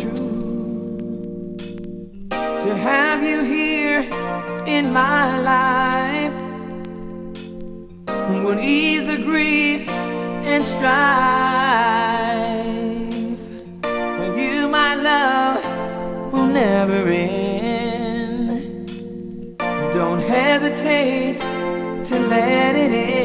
true to have you here in my life would ease the grief and strife. For you, my love, will never end. Don't hesitate to let it in.